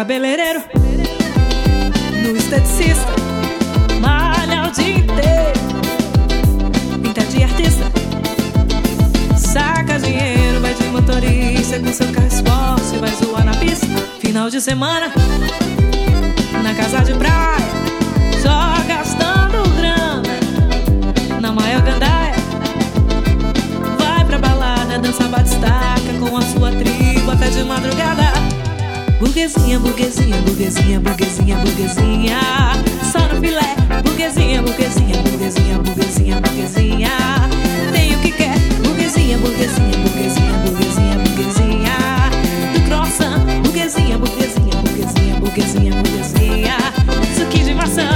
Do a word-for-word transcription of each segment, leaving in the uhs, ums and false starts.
cabeleireiro, no esteticista, malha o dia inteiro, pinta de artista, saca dinheiro, vai de motorista com seu carro esporte, vai zoar na pista. Final de semana, na casa de praia, só gastando grana, na maior gandaia. Vai pra balada, dança batistaca com a sua tribo até de madrugada. Burguesinha, burguesinha, burguesinha, burguesinha, burguesinha, só no filé. Burguesinha, burguesinha, burguesinha, burguesinha, burguesinha, tem o que quer. Burguesinha, burguesinha, burguesinha, burguesinha, burguesinha, do croissant. Burguesinha, burguesinha, burguesinha, burguesinha, burguesinha, suquinho de maçã.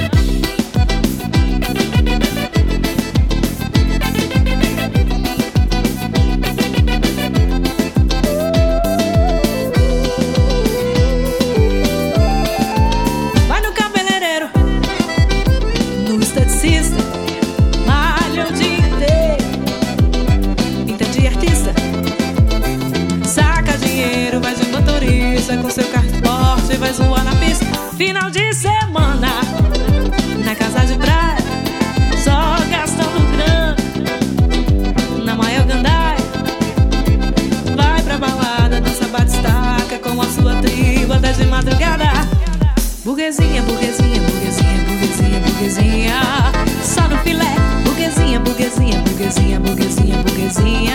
Malha o dia inteiro, pinta de artista, saca dinheiro, vai de motorista com seu carro esporte, vai zoar na pista. Final de semana, na casa de praia, só gastando grana, na maior gandaia. Vai pra balada, dança batistaca com a sua tribo até de madrugada. Burguesinha, burguesinha, burguesinha, burguesinha, burguesinha, só no filé. Burguesinha, burguesinha, burguesinha, burguesinha, burguesinha,